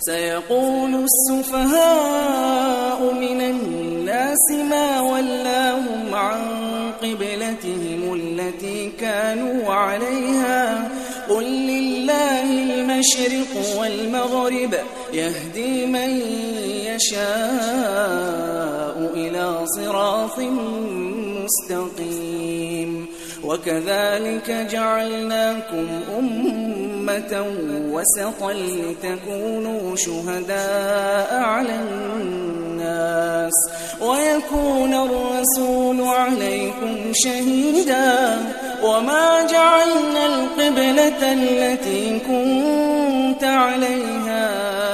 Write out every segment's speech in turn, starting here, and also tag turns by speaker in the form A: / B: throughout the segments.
A: سيقول السفهاء من الناس ما ولاهم عن قبلتهم التي كانوا عليها قل لله المشرق والمغرب يهدي من يشاء إلى صراط مستقيم وكذلك جعلناكم أمة وسطا لتكونوا شهداء على الناس ويكون الرسول عليكم شهيدا وما جعلنا القبلة التي كنت عليها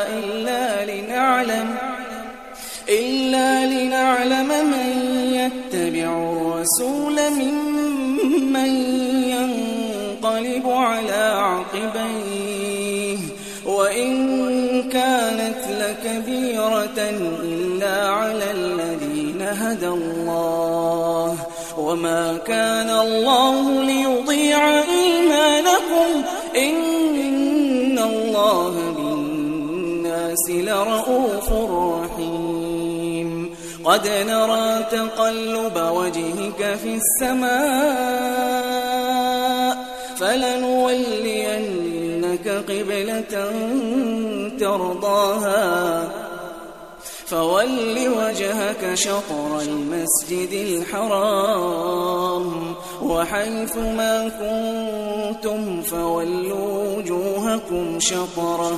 A: إلا لنعلم من يتبع الرسول ممن ينقلب على عقبيه وإن كانت لكبيرة إلا على الذين هدى الله وما كان الله ليضيع إيمانكم إن الله بالناس لرؤوف رحيم قد نرى تقلب وجهك في السماء فلنولينك قبلة ترضاها فول وجهك شطر المسجد الحرام وحيث ما كنتم فولوا وجوهكم شطره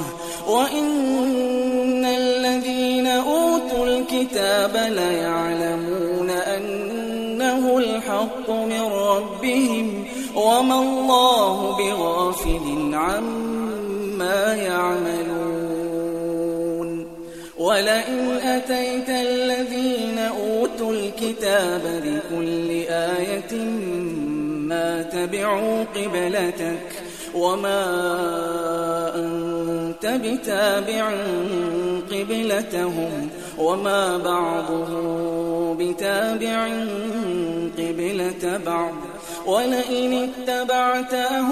A: وإن الذين أوتوا الكتاب ليعلمون أنه الحق من ربهم وما الله بغافل عما يعملون ولئن أتيت الذين أوتوا الكتاب بكل آية ما تبعوا قبلتك وما أنت بتابع قبلتهم وما بعضهم بتابع قبلة بعض ولئن اتبعت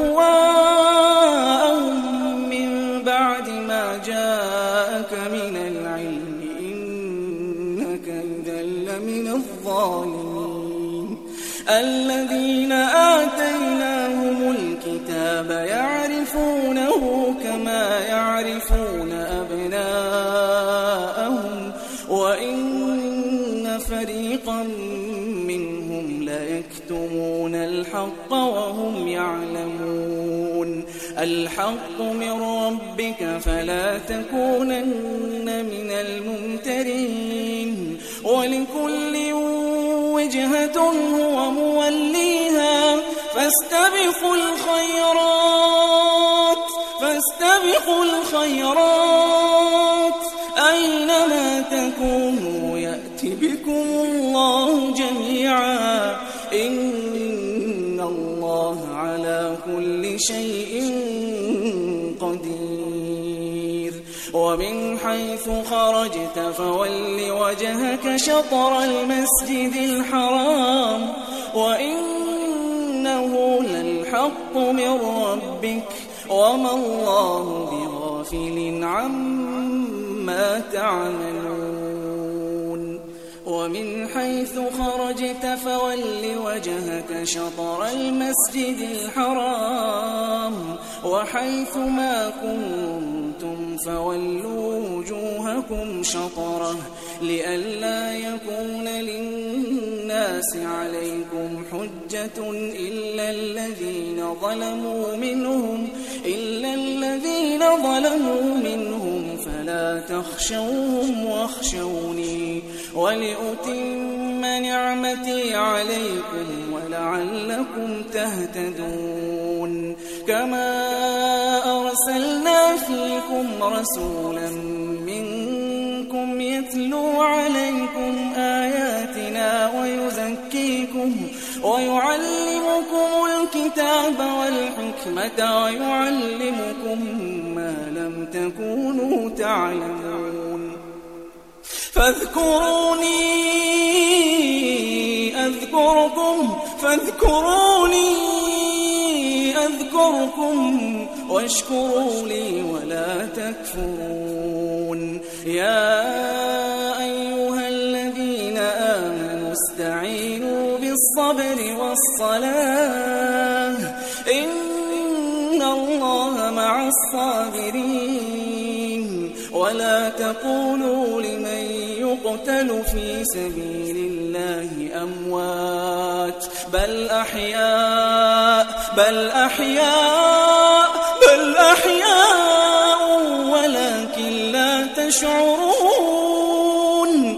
A: أهواءهم من بعد ما جاءك من العلم إنك إذا لمن الظالمين الذين آتيناهم الكتاب يعرفونه كما يعرفون أبناءهم وإن فريقا منهم ليكتمون الحق وهم يعلمون الحق من ربك فلا تكونن من الممترين ولكل وجهة هو موليها فاستبقوا الخيرات أينما تكونوا يأتي بكم الله جميعا إن الله على كل شيء قدير ومن حيث خرجت فول وجهك شطر المسجد الحرام وإنه للحق من ربك وما الله بغافل عما تعملون ومن حيث خرجت فول وجهك شطر المسجد الحرام وحيث ما كنتم فولوا وجوهكم شطره لئلا يكون للناس عليكم حجة إلا الذين ظلموا منهم فلا تخشوهم واخشوني ولأتم نعمتي عليكم ولعلكم تهتدون كما أرسلنا فيكم رسولا منكم يتلو عليكم آياتنا ويزكيكم ويعلمكم الكتاب والحكمة ويعلمكم ما لم تكونوا تعلمون فاذكروني أذكركم واشكروا لي ولا تكفرون يا أيها الذين آمنوا استعينوا بالصبر والصلاة إن الله مع الصابرين ولا تقولوا لمن يقتل في سبيل الله أموات بل أحياء ولكن لا تشعرون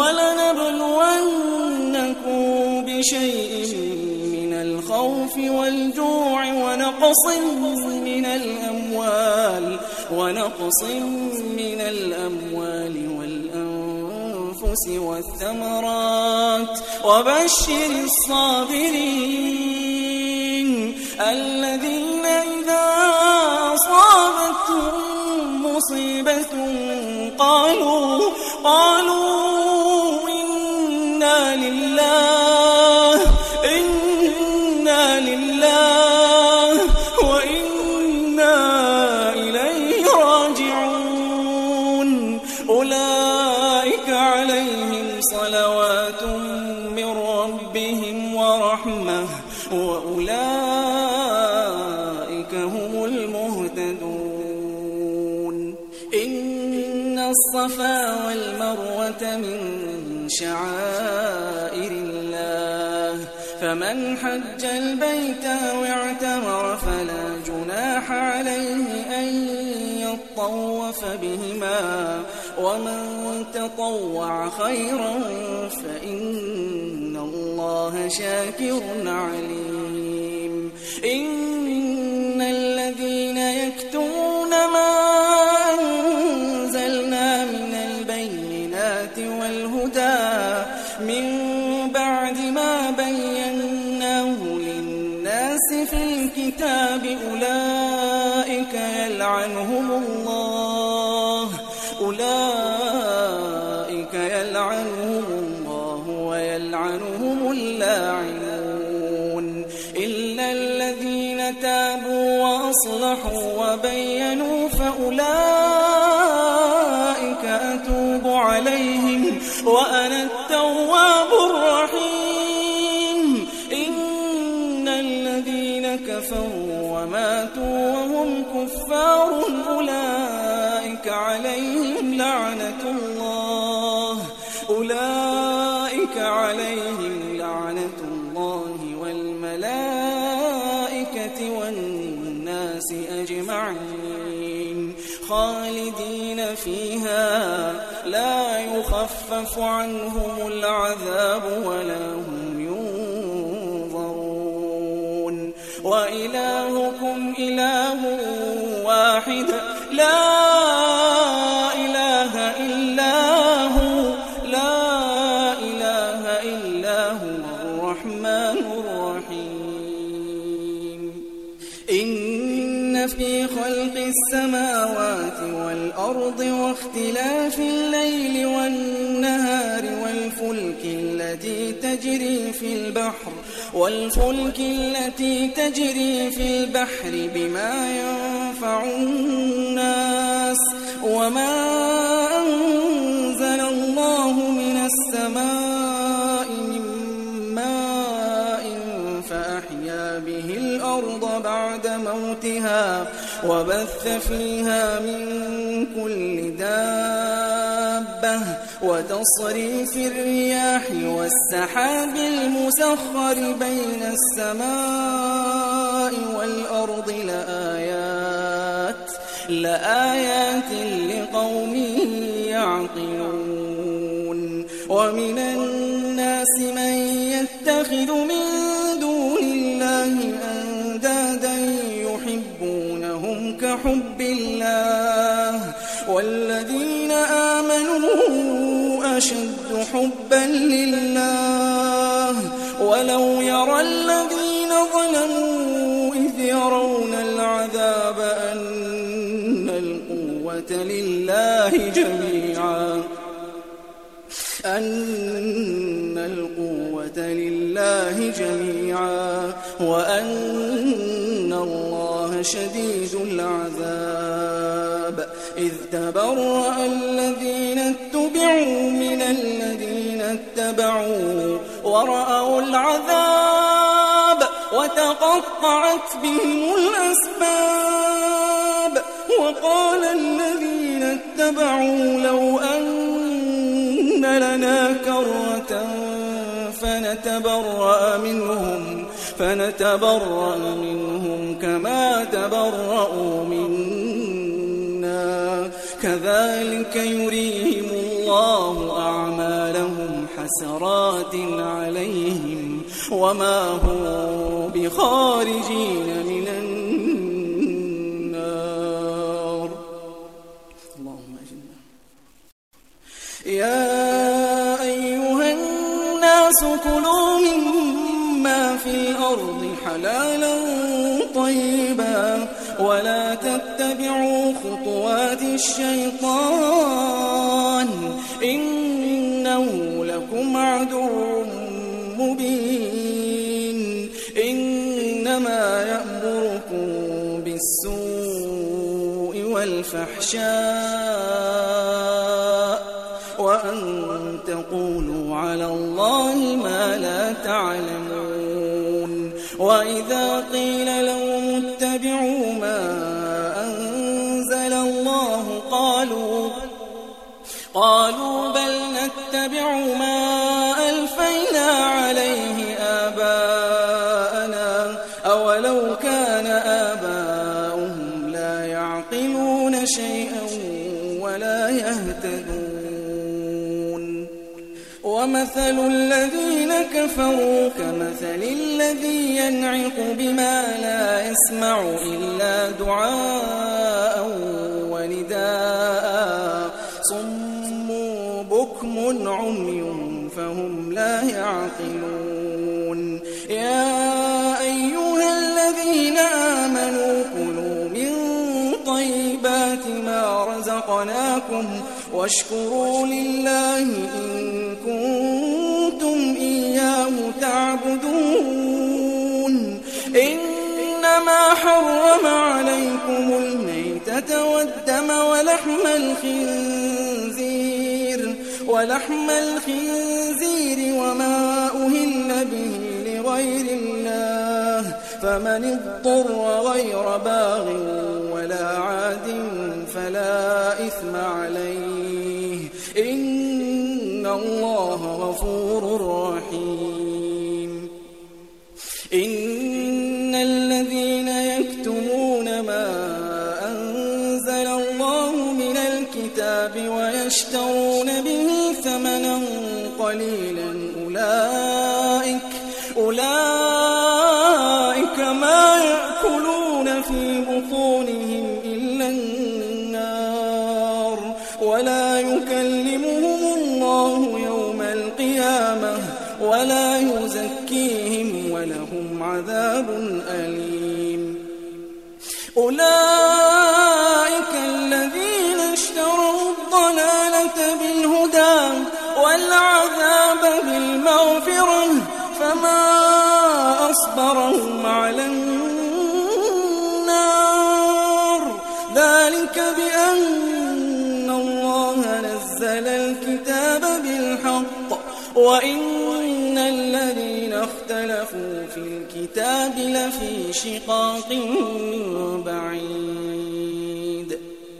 A: ولنبلونكم بشيء من الخوف والجوع ونقص من الأموال والأنفس والثمرات وبشر الصابرين الذين إذا أصابتهم مصيبة قالوا إنا لله وإنا إليه راجعون أولئك عليهم صلوات من ربهم ورحمة وأولئك هم المهتدون إن الصفا والمروة من شعائر الله فمن حج البيت أو اعتمر فلا جناح عليه أن يطوف بهما ومن تطوع خيرا فإن الله شاكر عليم إن الذين يكتمون ما أنزلنا من البينات والهدى من بعد ما بيناه للناس في الكتاب أولئك يلعنهم الله ويلعنهم اللاعنون إلا الذين تابوا وأصلحوا وبينوا فأولئك أتوب عليهم وأنا التواب الرحيم إن الذين كفروا وماتوا وهم كفار أولئك عليهم لعنة الله والملائكة والناس أجمعين خالدين فيها لا يخفف عنهم العذاب ولا هم ينظرون وإلهكم إله واحد لا إله إلا هو الرحمن الرحيم إن في خلق السماوات والأرض واختلاف الليل والنهار والفلك التي تجري في البحر بما ينفع الناس وما أنزل الله من السماء من ماء فأحيا به الأرض بعد موتها وبث فيها من كل دابة وتصريف الرياح والسحاب المسخر بين السماء والأرض لآيات لقوم يعقلون ومن الناس من يتخذ من دون الله أندادا يحبونهم كحب الله والذين آمنوا أشد حبا لله ولو يرى الذين ظلموا إذ يرون العذاب أن القوة لله جميعا وأن الله شديد العذاب إذ تبرأ الذين وتقطعت بهم الأسباب. وقال الذين اتبعوا لو أن لنا كرة فنتبرأ منهم كما تبرأوا منا كذلك يريهم الله أعمالهم حسرات عليهم وما هم بخارجين من النار. اللهم أجلنا. يا أيها الناس كلوا مما في الأرض حلالا طيبا ولا تتبعوا خطوات الشيطان إنه لكم عدو مبين. إنما يأمركم بالسوء والفحشاء وأن تقولوا على الله ما لا تعلمون. وإذا قيل لهم اتبعوا ما أنزل الله قالوا بل نتبع ما ألفينا عليه آباءنا أولو كان آباؤهم لا يعقلون شيئا ولا يهتدون. ومثل الذين كفروا كمثل الذي ينعق بما لا يسمع إلا دعاء ونداء صم بكم عمي فهم لا يعقلون. يا أيها الذين آمنوا كلوا من طيبات ما رزقناكم واشكروا لله إن كنتم إياه تعبدون. إنما حرم عليكم الميتة والدم ولحم الخنزير وما أهل به لغير الله فمن اضطر غير باغ ولا عاد فلا إثم عليه إن الله غفور رحيم. إن الذين يكتمون ما أنزل الله من الكتاب ويشترون به ثمنا قليلا أولئك ما يأكلون في بطونهم إلا النار ولا يكلمهم الله يوم القيامة ولا يزكيهم ولهم عذاب أليم. أولئك الذين اشتروا الضلالة بالهدى والعذاب بالمغفرة فما أصبرهم على النار ذلك بأن الله نزل الكتاب بالحق وإن الذين اختلفوا في الكتاب لفي شقاق بعيد.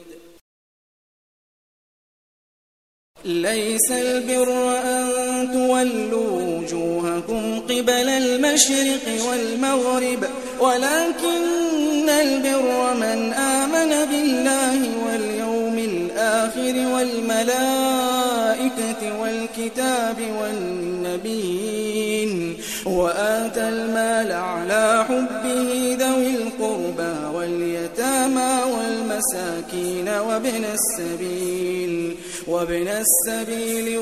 A: ليس البر أن تولوا وجوهكم قبل المشرق والمغرب ولكن البر من آمن بالله واليوم الآخر والملائكة والكتاب والنبيين وآتى المال على حبه ذوي القربى واليتامى والمساكين وابن السبيل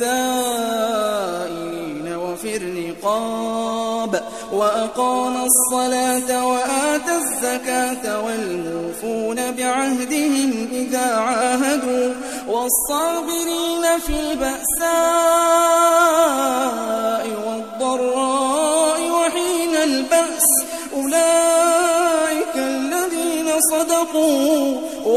A: والسائلين وفي الرقاب وأقام الصلاة وآتى الزكاة والموفون بعهدهم إذا عاهدوا والصابرين في البأساء والضراء وحين البأس أولئك الذين صدقوا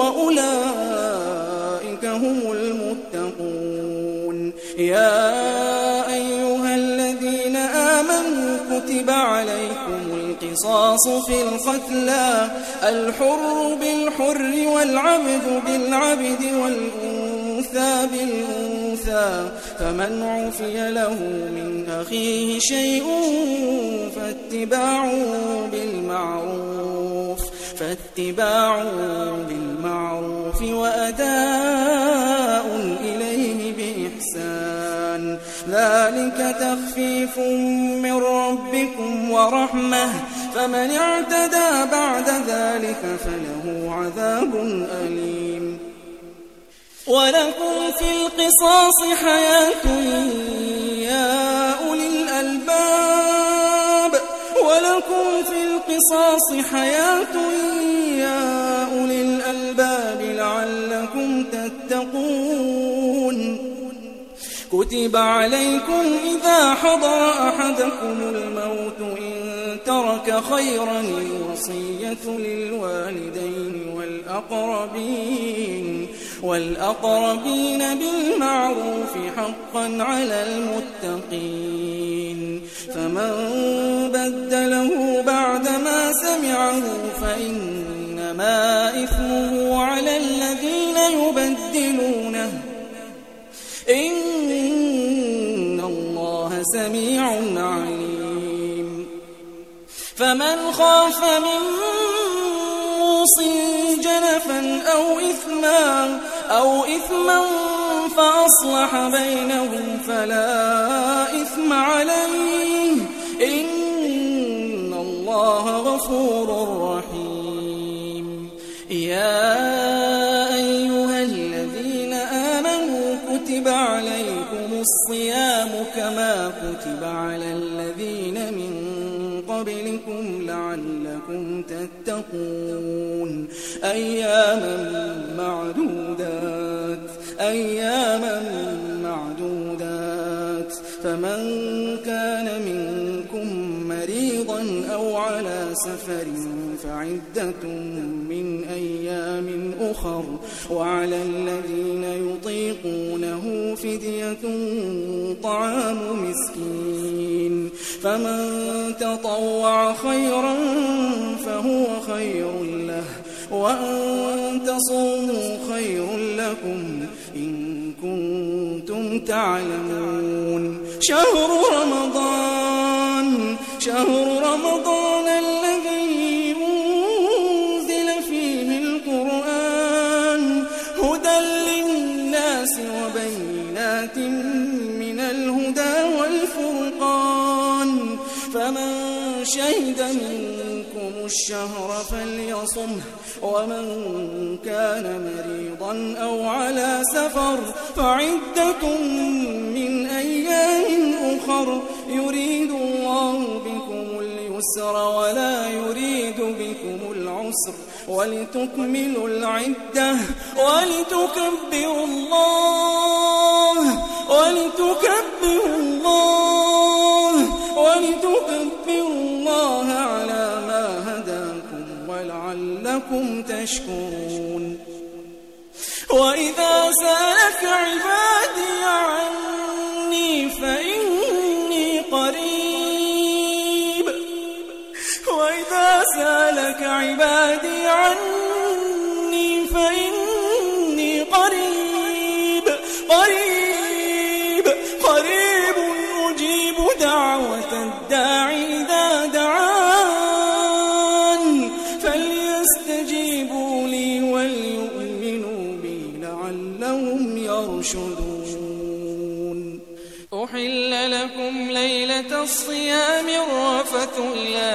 A: وأولئك هم المتقون. يا أيها الذين آمنوا كتب عليكم القصاص القصاص في القتلى الحر بالحر والعبد بالعبد والأنثى بالأنثى فمن عفي له من أخيه شيء فاتباع بالمعروف وأداء إليه بإحسان ذلك تخفيف من ربكم ورحمة فمن اعتدى بعد ذلك فله عذاب أليم ولكم في القصاص حياة يا أولي الألباب لعلكم تتقون كتب عليكم إذا حضر أحدكم الموت إن ترك خيرا الوصية للوالدين والأقربين بالمعروف حقا على المتقين فمن بدله بعدما سمعه فإنما إثمه على الذين يبدلونه إن الله سميع عليم فمن خاف من موصٍ جنفا أو إثما فأصلح بينهم فلا إثم عليه إن الله غفور رحيم يا أيها الذين آمنوا كتب عليكم الصيام كما كتب على الذين من قبلكم لعلكم تتقون أياما معدودات فمن كان منكم مريضا أو على سفر فعدة من أيام أخر وعلى الذين يطيقونه فدية طعام مسكين فمن تطوع خيرا فهو خير له وأن تصوموا خير لكم إن كنتم تعلمون شهر رمضان الذي أنزل فيه القرآن هدى للناس وبينات من الهدى والفرقان فمن شهد منكم الشهر فليصمه ومن كان مريضا أو على سفر فعدة من أيام أخر يريد الله بكم اليسر ولا يريد بكم العسر ولتكملوا العدة ولتكبروا الله على ما هداكم ولعلكم تشكرون وإذا سألك عبادي عني فإني قريب قريب أجيب دعوة الداعي إذا دعان فليستجيبوا لي وليؤمنوا بي لعلهم يرشدون أحل لكم ليلة الصيام الرفث إلى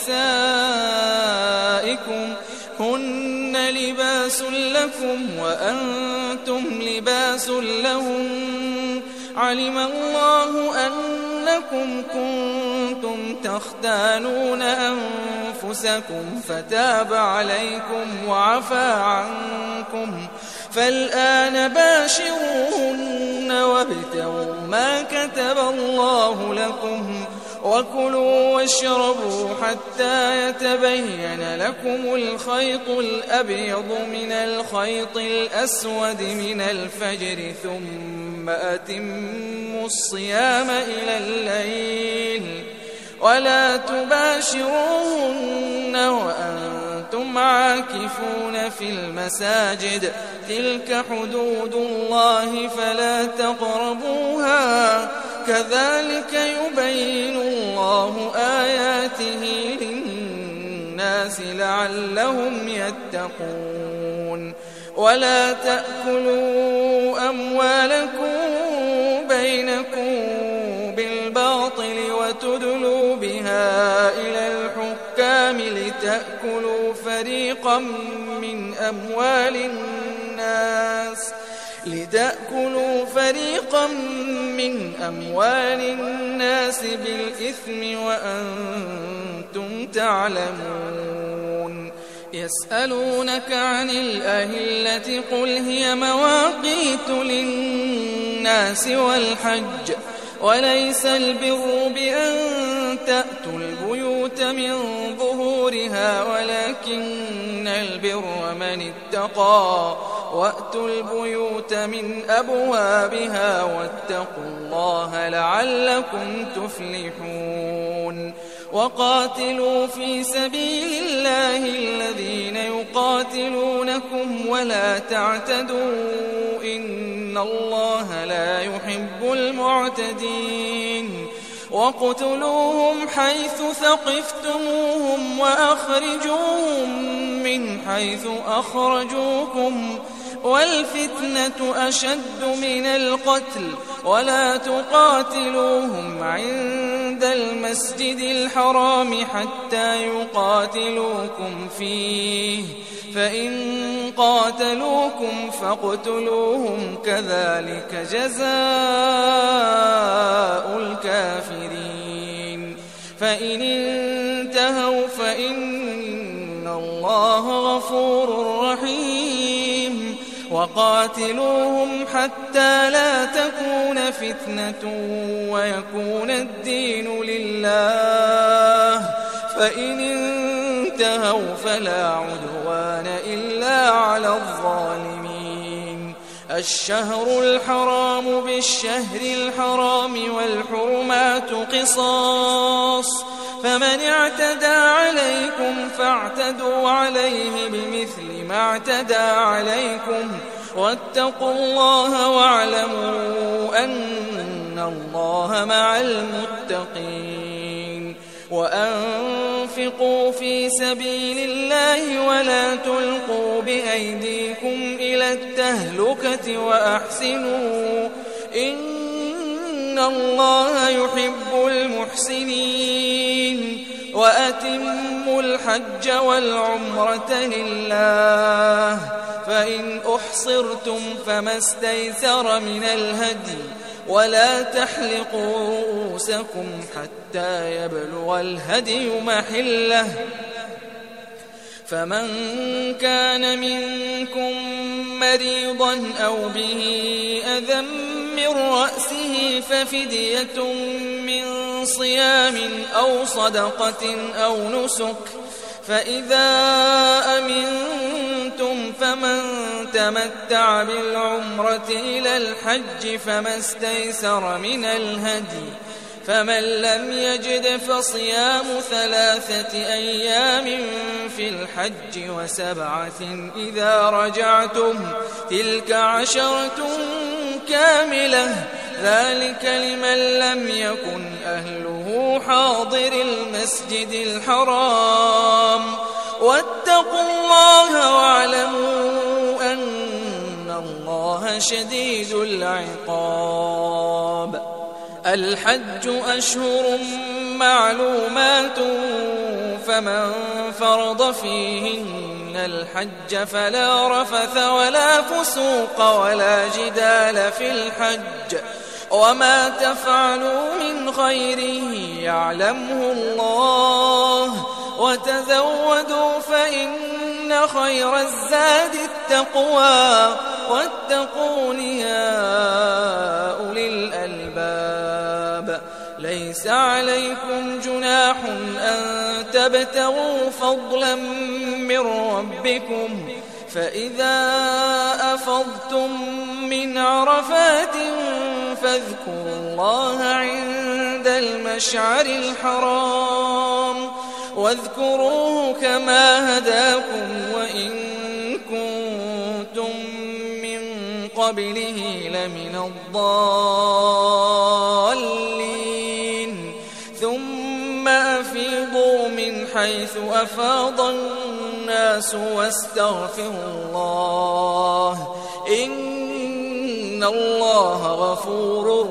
A: نسائكم هن لباس لكم وأنتم لباس لهم علم الله أنكم كنتم تختانون أنفسكم فتاب عليكم وعفى عنكم فالآن باشروهن وابتغوا ما كتب الله لكم وكلوا واشربوا حتى يتبين لكم الخيط الأبيض من الخيط الأسود من الفجر ثم أتموا الصيام إلى الليل ولا تباشروهن وأنتم عاكفون في المساجد تلك حدود الله فلا تقربوها كذلك يبين الله آياته للناس لعلهم يتقون ولا تأكلوا أموالكم بينكم بالباطل وتدلوا بها إلى الحكام لتأكلوا فريقا من أموال الناس بالإثم وأنتم تعلمون يسألونك عن الأهلة قل هي مواقيت للناس والحج وليس البر بأن تأتوا البيوت من ظهورها ولكن البر من اتقى وأتوا البيوت من أبوابها واتقوا الله لعلكم تفلحون وقاتلوا في سبيل الله الذين يقاتلونكم ولا تعتدوا إن الله لا يحب المعتدين وقتلوهم حيث ثقفتموهم وأخرجوهم من حيث أخرجوكم والفتنة أشد من القتل ولا تقاتلوهم عند المسجد الحرام حتى يقاتلوكم فيه فإن قاتلوكم فاقتلوهم كذلك جزاء الكافرين فإن انتهوا فإن الله غفور رحيم وقاتلوهم حتى لا تكون فتنة ويكون الدين لله فإن انتهوا فلا عدوان إلا على الظالمين الشهر الحرام بالشهر الحرام والحرمات قصاص فمن اعتدى عليكم فاعتدوا عليه بمثل ما اعتدى عليكم واتقوا الله واعلموا أن الله مع المتقين وأنفقوا في سبيل الله ولا تلقوا بأيديكم إلى التهلكة وأحسنوا إن الله يحب المحسنين وأتموا الحج والعمرة لله فإن أحصرتم فما استيسر من الهدي ولا تحلقوا رؤوسكم حتى يبلغ الهدي محله فمن كان منكم مريضا أو به أذى من رأسه ففدية من صيام أو صدقة أو نسك فإذا أمنتم فمن تمتع بالعمرة إلى الحج فما استيسر من الهدي فمن لم يجد فصيام 3 أيام في الحج و7 إذا رجعتم تلك 10 كاملة ذلك لمن لم يكن أهله حاضر المسجد الحرام واتقوا الله واعلموا أن الله شديد العقاب الحج أشهر معلومات فمن فرض فيهن الحج فلا رفث ولا فسوق ولا جدال في الحج وما تفعلوا من خير يعلمه الله وتزودوا فإن خير الزاد التقوى واتقون يا أولي الألباب ليس عليكم جناح أن تبتغوا فضلا من ربكم فإذا أفضتم من عرفات فاذكروا الله عند المشعر الحرام واذكروه كما هداكم وإن كنتم من قبله لمن الضالين ثم أفيضوا من حيث أفاض الناس واستغفروا الله إن الله غفور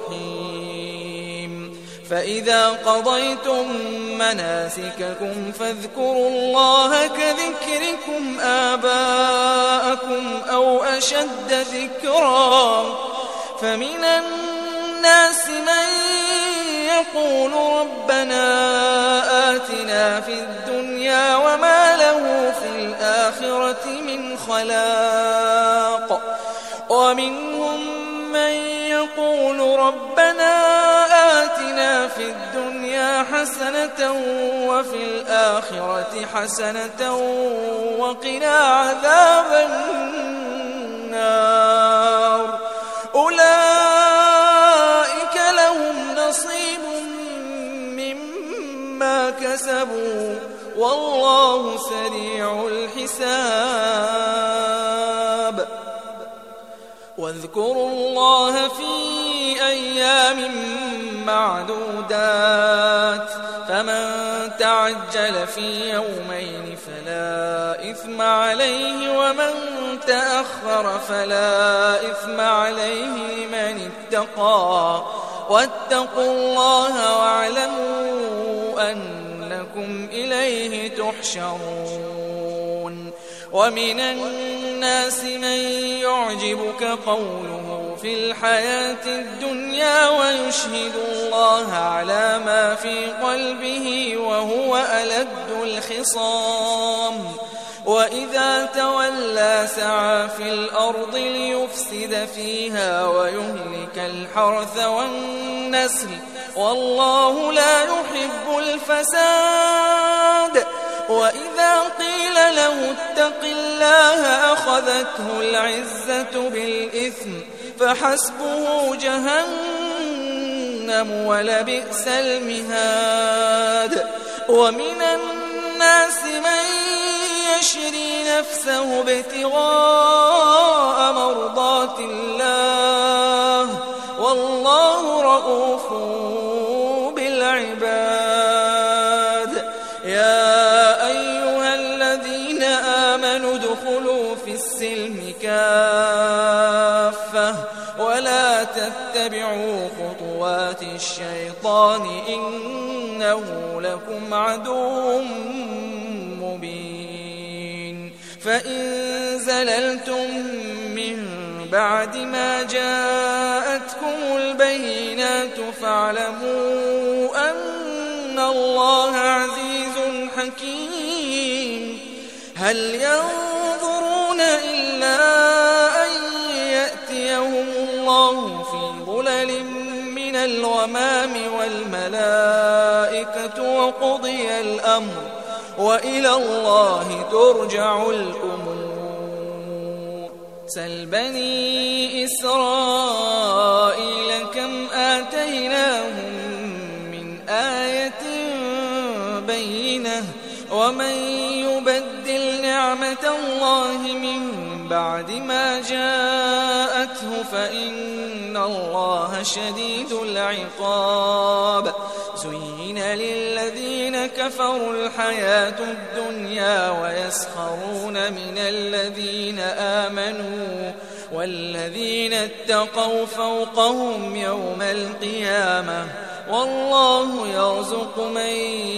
A: رحيم فإذا قضيتم مناسككم فاذكروا الله كذكركم آباءكم أو أشد ذكرا فمن الناس من يقول ربنا آتنا في الدنيا وما له في الآخرة من خلاق ومنهم من يقول ربنا آتنا في الدنيا حسنة وفي الآخرة حسنة وقنا عذاب النار أولئك لهم نصيب مما كسبوا والله سريع الحساب واذكروا الله في أيام معدودات فمن تعجل في يومين فلا إثم عليه ومن تأخر فلا إثم عليه لمن اتقى واتقوا الله واعلموا أنكم إليه تحشرون ومن الناس من يعجبك قوله في الحياة الدنيا ويشهد الله على ما في قلبه وهو ألد الخصام وإذا تولى سعى في الأرض ليفسد فيها ويهلك الحرث والنسل والله لا يحب الفساد وإذا قيل له اتق الله أخذته العزة بالإثم فحسبه جهنم ولبئس المهاد ومن الناس من يشري نفسه ابتغاء مرضات الله والله رؤوف بالعباد يا أيها الذين آمنوا ادخلوا في السلم كافة ولا تتبعوا خطوات الشيطان إنه لكم عدو مبين فإن زللتم من بعد ما جاءتكم البينات فاعلموا أن الله عزيز حكيم هل ينظرون إلا أن يأتيهم الله في ظلل من الغمام والملائكة وقضي الأمر وإلى الله ترجع الأمور سل بني إسرائيل كم آتيناهم من آية بينة ومن يبدل نعمة الله من بعد ما جاءته فإن الله شديد العقاب زين للذين كفروا الحياة الدنيا ويسخرون من الذين آمنوا والذين اتقوا فوقهم يوم القيامة والله يرزق من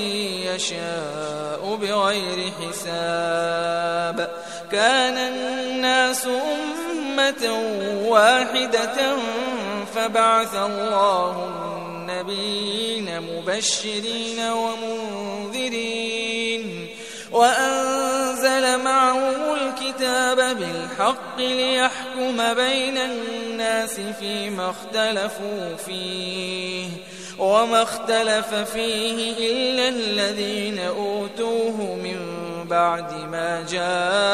A: يشاء بغير حساب كان الناس أمة واحدة فبعث الله النبيين مبشرين ومنذرين وأنزل معهم الكتاب بالحق ليحكم بين الناس فيما اختلفوا فيه وما اختلف فيه إلا الذين أوتوه من بعد ما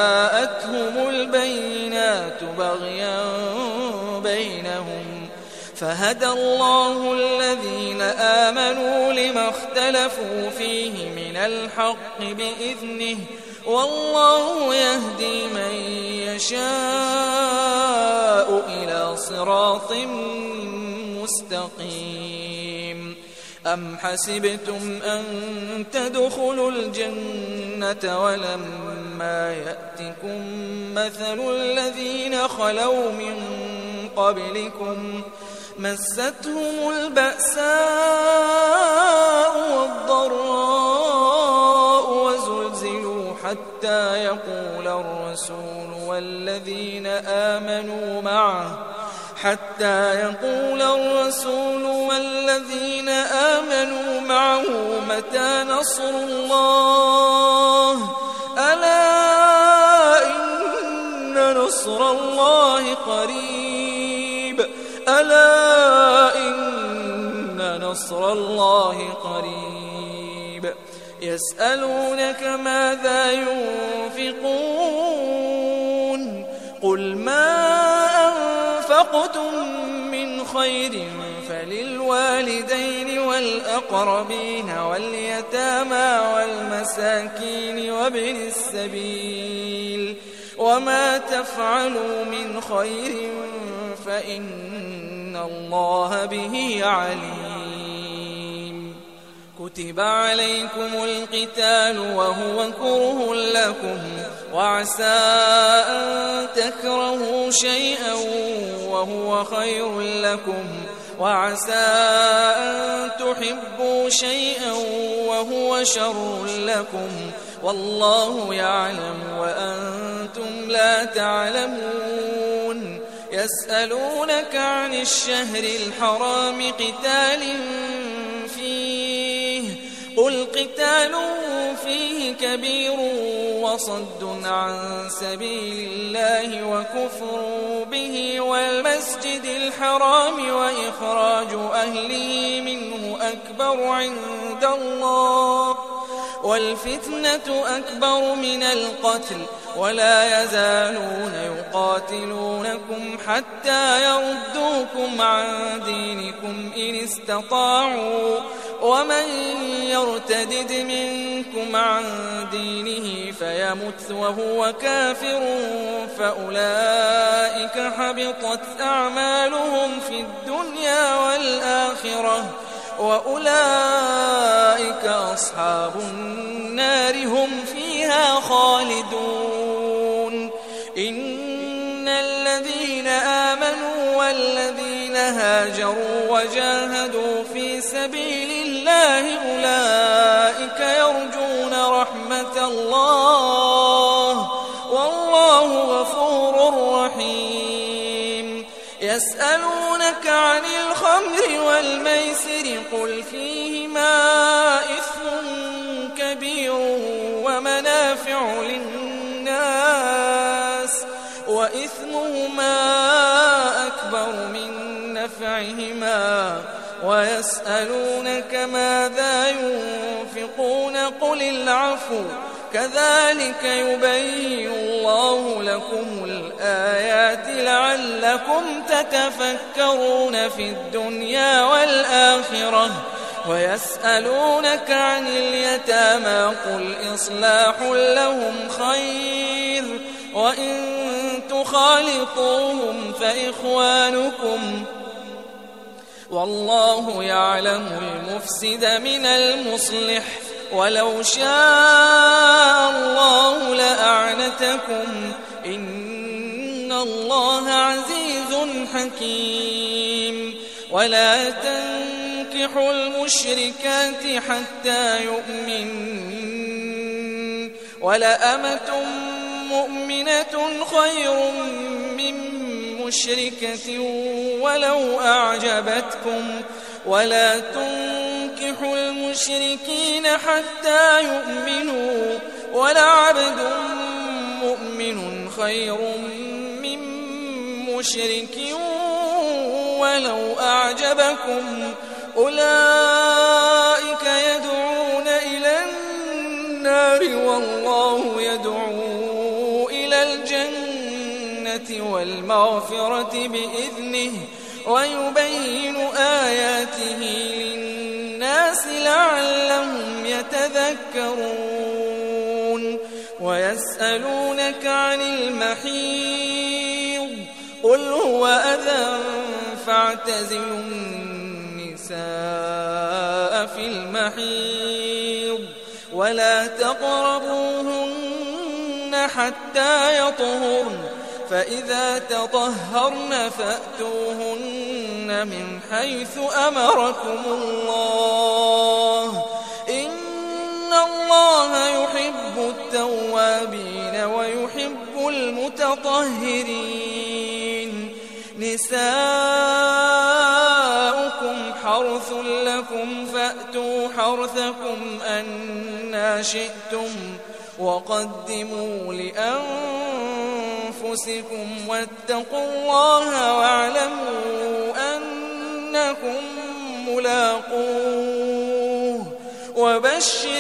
A: جاءتهم البينات بغيا بينهم فهدى الله الذين آمنوا لما اختلفوا فيه من الحق بإذنه والله يهدي من يشاء إلى صراط مستقيم. أم حسبتم أن تدخلوا الجنة ولما يأتكم مثل الذين خلوا من قبلكم مستهم البأساء والضراء وزلزلوا حتى يقول الرسول والذين آمنوا معه متى نصر الله ألا إن نصر الله قريب يسألونك ماذا ينفقون قل ما أنفقتم من خير فللوالدين والأقربين واليتامى والمساكين وابن السبيل وما تفعلوا من خير فإن الله به عليم. كتب عليكم القتال وهو كره لكم وعسى أن تكرهوا شيئا وهو خير لكم وعسى أن تحبوا شيئا وهو شر لكم والله يعلم وأنتم لا تعلمون. يسألونك عن الشهر الحرام قتال فيه قل قتال فيه كبير وصد عن سبيل الله وكفر به والمسجد الحرام وإخراج أهله منه أكبر عند الله والفتنة أكبر من القتل ولا يزالون يقاتلونكم حتى يردوكم عن دينكم إن استطاعوا ومن يرتدد منكم عن دينه فيمت وهو كافر فأولئك حبطت أعمالهم في الدنيا والآخرة وأولئك أصحاب النار هم فيها خالدون. إن الذين آمنوا والذين هاجروا وجاهدوا في سبيل الله أولئك يرجون رحمة الله والله غفور رحيم. يسألونك عن الخمر والميسر قل فيهما إثم كبير ومنافع للناس وإثمهما أكبر من نفعهما ويسألونك ماذا ينفقون قل العفو كذلك يبين الله لكم الآيات لعلكم تتفكرون في الدنيا والآخرة. ويسألونك عن اليتامى قل إصلاح لهم خير وإن تخالطوهم فإخوانكم والله يعلم المفسد من المصلح ولو شاء الله لأعنتكم إن الله عزيز حكيم. ولا تنكحوا المشركات حتى يؤمنن ولأمة مؤمنة خير من مشركة ولو أعجبتكم ولا تنكحوا المشركين حتى يؤمنوا ولعبد مؤمن خير من مشرك ولو أعجبكم أولئك يدعون إلى النار والله يدعو إلى الجنة والمغفرة بإذنه ويبين آياته للناس لعلهم يتذكرون ويسألونك عن المحيض قل هو أذى فاعتزلوا النساء في المحيض ولا تقربوهن حتى يطهرن فإذا تطهرن فأتوهن من حيث أمركم الله إن الله يحب التوابين ويحب المتطهرين نساؤكم حرث لكم فأتوا حرثكم أنى شئتم وقدموا لأنفسكم واتقوا الله واعلموا أنكم ملاقوه وبشر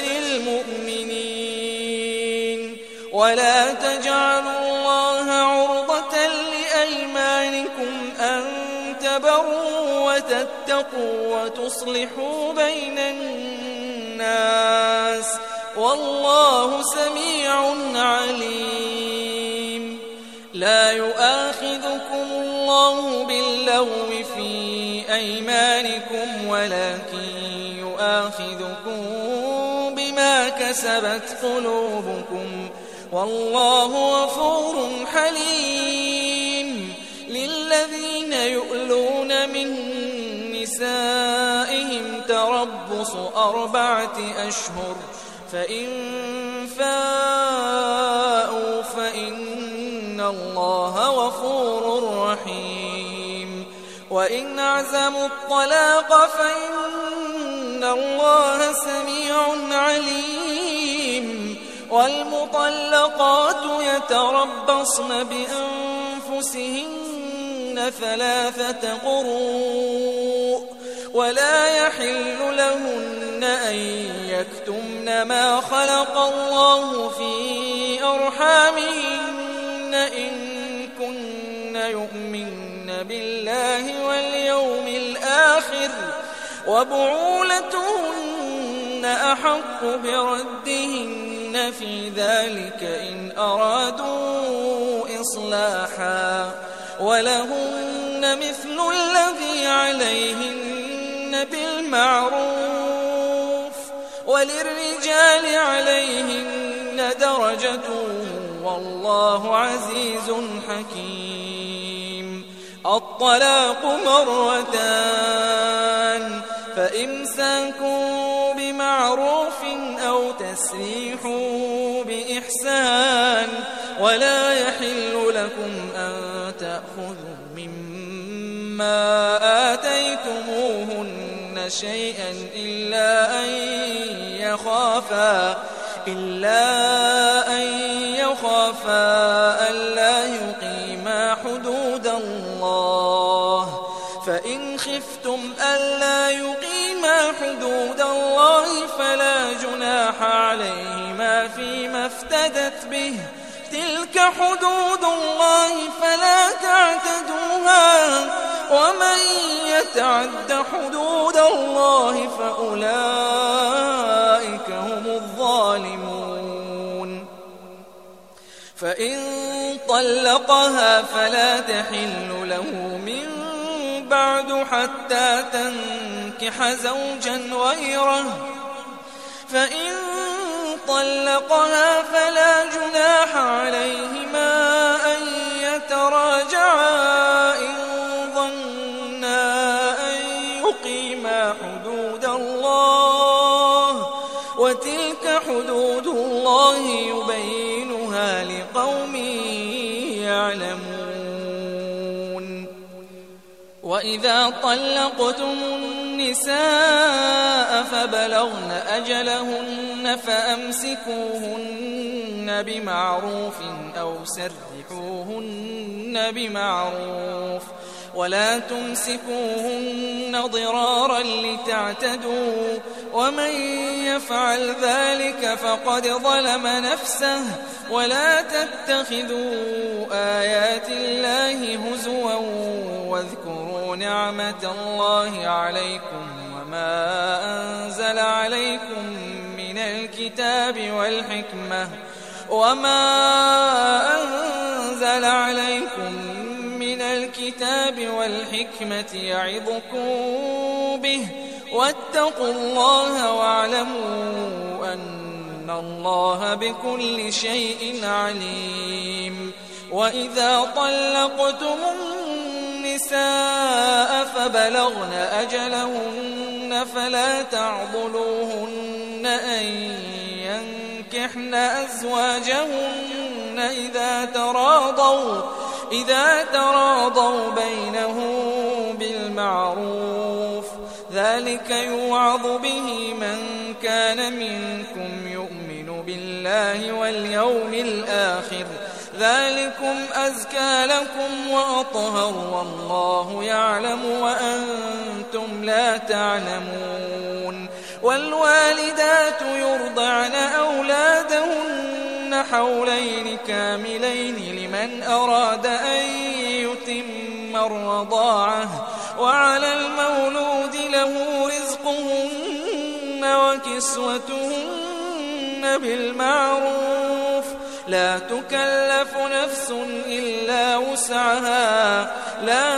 A: المؤمنين ولا تجعلوا الله عرضة لأيمانكم أن تبروا وتتقوا وتصلحوا بين الناس والله سميع عليم لا يؤاخذكم الله باللغو في أيمانكم ولكن يؤاخذكم بما كسبت قلوبكم والله غفور حليم للذين يؤلون من نسائهم تربص 4 أشهر فإن فاءوا فإن الله غفور رحيم وإن عزموا الطلاق فإن الله سميع عليم والمطلقات يتربصن بأنفسهن 3 قروء ولا يحل لهن أن يكتمن ما خلق الله في أرحامهن إن كن يؤمن بالله واليوم الآخر وبعولتهن أحق بردهن في ذلك إن أرادوا إصلاحا ولهن مثل الذي عليهن بالمعروف وللرجال عليهن درجة والله عزيز حكيم الطلاق 2 فإمساك بمعروف أو تسريح بإحسان ولا يحل لكم أن تأخذوا مما آتيتموهن شيئا إلا أن يخافا ألا يقيما حدود الله فإن خفتم ألا يقيما حدود الله فلا جناح عليهما فيما افتدت به تلك حدود الله فلا تعتدوها ومن يتعد حدود الله فأولئك هم الظالمون فإن طلقها فلا تحل له من بعد حتى تنكح زوجا غيره فإن طلقها فلا جناح عليهما أن يتراجعا إن ظنا أن يقيما حدود الله وتلك حدود الله يبينها لقوم يعلمون وإذا طلقتم النساء فبلغن أجلهن فأمسكوهن بمعروف أو سرحوهن بمعروف ولا تمسكوهن ضرارا لتعتدوا ومن يفعل ذلك فقد ظلم نفسه ولا تتخذوا آيات الله هزوا واذكروا واذكروا نعمة الله عليكم وما أنزل عليكم من الكتاب والحكمة يعظكم به واتقوا الله واعلموا أن الله بكل شيء عليم. وإذا طلقتم النساء فبلغن أجلهن فلا تعضلوهن أن ينكحن أزواجهن إذا تراضوا بينهم بالمعروف، ذلك يوعظ به من كان منكم يؤمن بالله واليوم الآخر، ذلكم أزكى لكم وأطهر والله يعلم وأنتم لا تعلمون. والوالدات يرضعن أولادهن حولين كاملين لمن أراد أن يتم الرضاعة، وعلى المولود له رزقهن وكسوتهن بالمعروف، لا تكلف نفس إلا وسعها، لا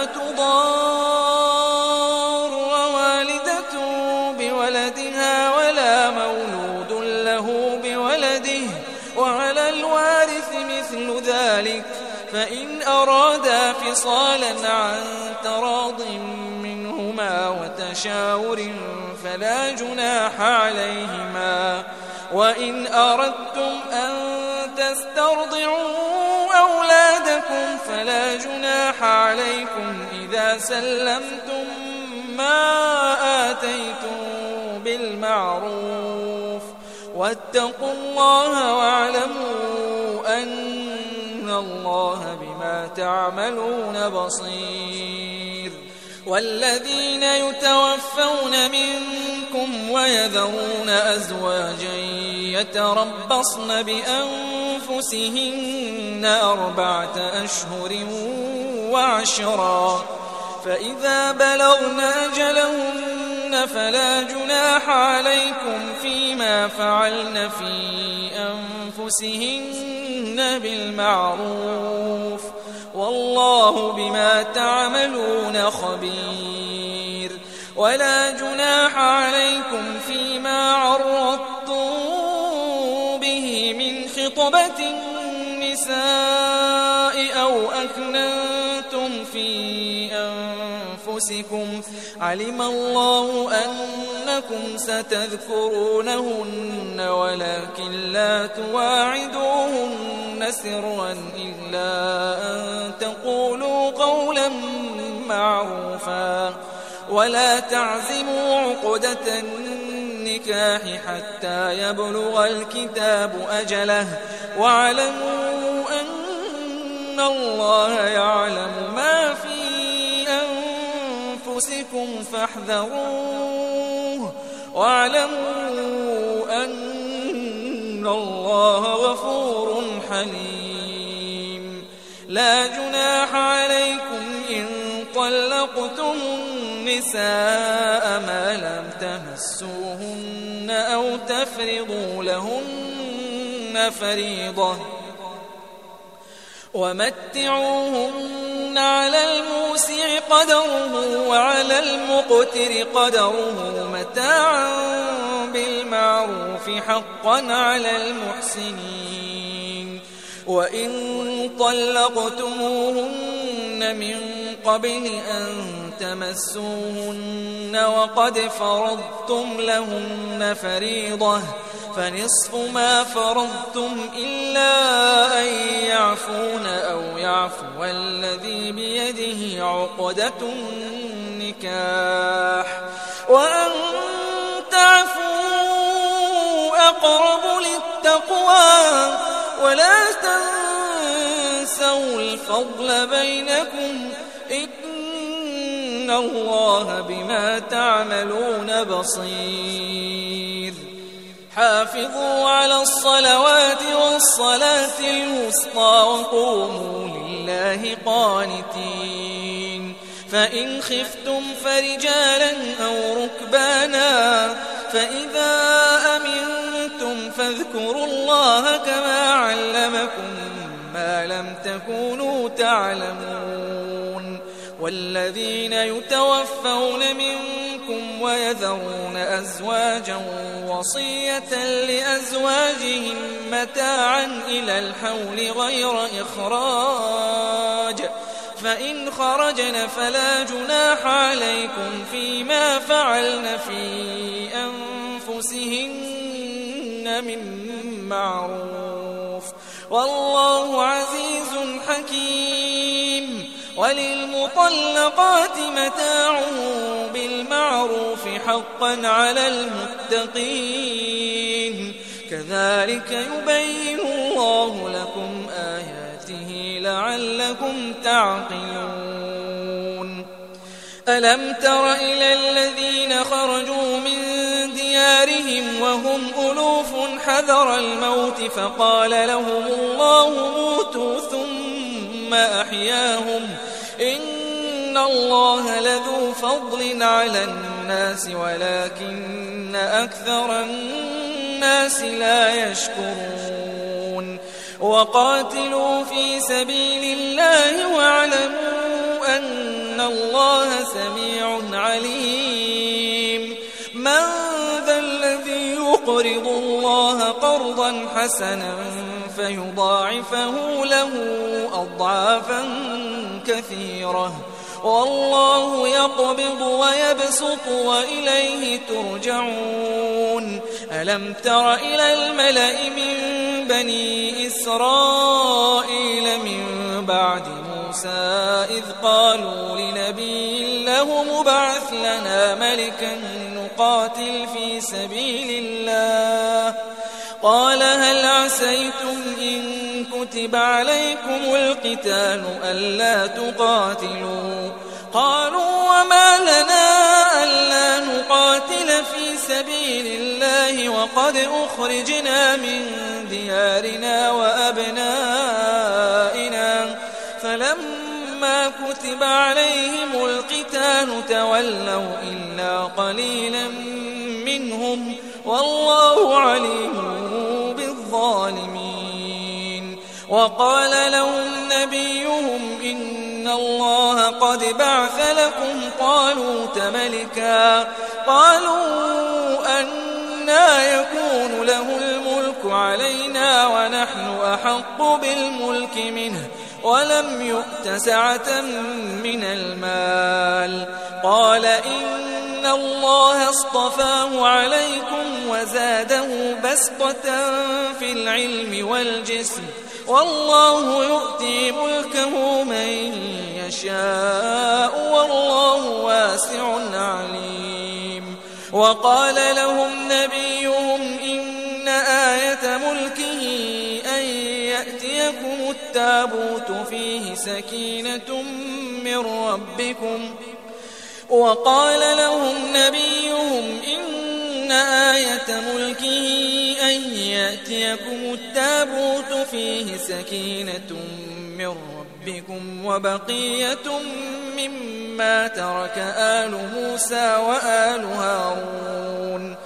A: تضار والدة بولدها ولا مولود له بولده، وعلى الوارث مثل ذلك، فإن أرادا فصالا عن تراض منهما وتشاور فلا جناح عليهما. وإن أردتم أن تسترضعوا أولادكم فلا جناح عليكم إذا سلمتم ما آتيتم بالمعروف، واتقوا الله واعلموا أن الله بما تعملون بصير. والذين يتوفون منكم ويذرون أزواجا يتربصن بأنفسهن 4 أشهر و10، فإذا بلغن أجلهن فلا جناح عليكم فيما فعلن في أنفسهن بالمعروف، والله بما تعملون خبير. ولا جناح عليكم فيما عرضتم به من خطبة النساء أو أكننتم في أنفسكم، علم الله أنكم ستذكرونهن ولكن لا تواعدوهن سرا إلا أن تقولوا قولا معروفا، ولا تعزموا عقدة النكاح حتى يبلغ الكتاب أجله، واعلموا أن الله يعلم ما في أنفسكم فاحذروه، واعلموا أن الله غفور حليم. لا جناح عليكم إن طلقتم النساء ما لم تمسوهن أو تفرضوا لهن فريضة، ومتعوهن على الموسع قدره وعلى المقتر قدره متاعا بالمعروف حقا على المحسنين. وإن طلقتموهن من قبل أن تمسوهن وقد فرضتم لهن فريضة فنصف ما فرضتم إلا أن يعفون أو يعفو الذي بيده عقدة النكاح، وأن تعفوا أقرب للتقوى، ولا تنسوا الفضل بينكم إن الله بما تعملون بصير. حافظوا على الصلوات والصلاة الوسطى وقوموا لله قانتين. فإن خفتم فرجالا أو ركبانا فإذا أمنتم فاذكروا الله كما علمكم ما لم تكونوا تعلمون والذين يتوفون منكم ويذرون أزواجا وصية لأزواجهم متاعا إلى الحول غير إخراج فإن خرجن فلا جناح عليكم فيما فعلن في أنفسهن من معروف والله عزيز حكيم وللمطلقات متاع بالمعروف حقا على المتقين كذلك يبين الله لكم آياته لعلكم تعقلون ألم تر إلى الذين خرجوا من ديارهم وهم ألوف حذر الموت فقال لهم الله موتوا ثم أحياهم إن الله لذو فضل على الناس ولكن أكثر الناس لا يشكرون وقاتلوا في سبيل الله واعلموا أن الله سميع عليم من ذا الذي يقرض الله قرضا حسنا فيضاعفه له أضعافا كثيرة والله يقبض ويبسط وإليه ترجعون ألم تر إلى الملأ من بني إسرائيل من بعد موسى إذ قالوا لنبي له مبعث لنا ملكا نقاتل في سبيل الله قال هل عسيتم إن كتب عليكم القتال ألا تقاتلوا قالوا وما لنا ألا نقاتل في سبيل الله وقد أخرجنا من ديارنا وأبنائنا فلما كتب عليهم القتال تولوا إلا قليلا منهم والله عليم بالظالمين وقال لهم نبيهم إن الله قد بعث لكم طالوت ملكا قالوا أنى يكون له الملك علينا ونحن أحق بالملك منه ولم يؤت سعة من المال قال إن الله اصطفاه عليكم وزاده بسطة في العلم والجسم والله يؤتي ملكه من يشاء والله واسع عليم وقال لهم نبيهم إن آية ملكه أن يأتيكم التابوت فيه سكينة من ربكم وقال لهم نبيهم إن آية ملكه أن يأتيكم التابوت فيه سكينة من ربكم وبقية مما ترك آل موسى وآل هارون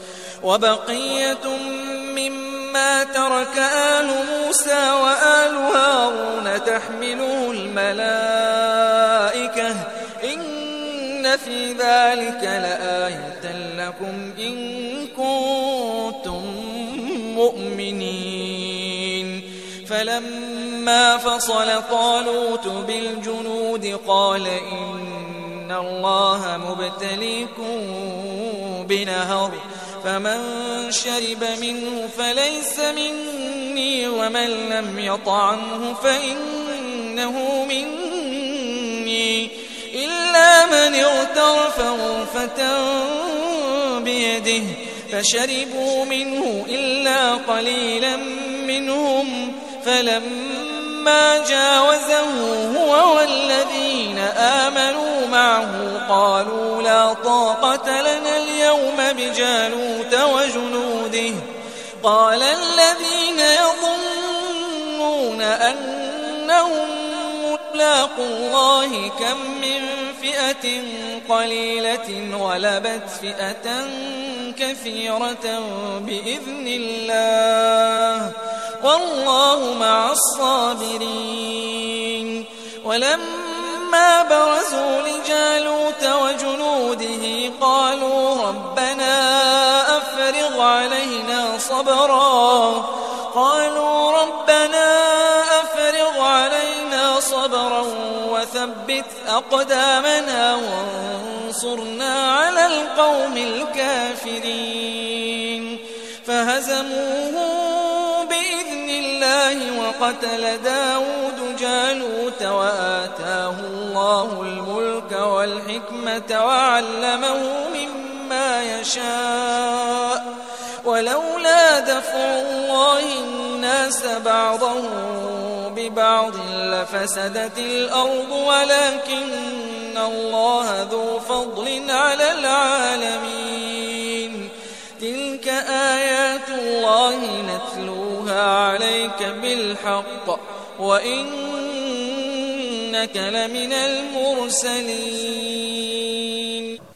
A: تحمله الملائكة إن في ذلك لآية لكم إن كنتم مؤمنين فلما فصل طالوت بالجنود قال إن الله مبتليكم بنهر فمن شرب منه فليس مني ومن لم يطعمه فإنه مني إلا من اغترف غرفة بيده فشربوا منه إلا قليلا منهم فلما جاوزه هو والذين آمنوا معه قالوا لا طاقة لنا اليوم بجالوت وجنوده قال الذين يظنون أنهم لاقوا الله كم من فئة قليلة غلبت فئة كثيرة بإذن الله والله مع الصابرين. ولما برزوا لجالوت وجنوده قالوا ربنا أفرغ علينا صبرا وثبت أقدامنا وانصرنا على القوم الكافرين. فهزموهم بإذن الله وقتل داود جالوت وآتاه الله الملك والحكمة وعلمه مما يشاء ولولا دفع الله الناس بعضهم ببعض لفسدت الأرض ولكن الله ذو فضل على العالمين. تلك آيات الله نتلوها عليك بالحق وإنك لمن المرسلين.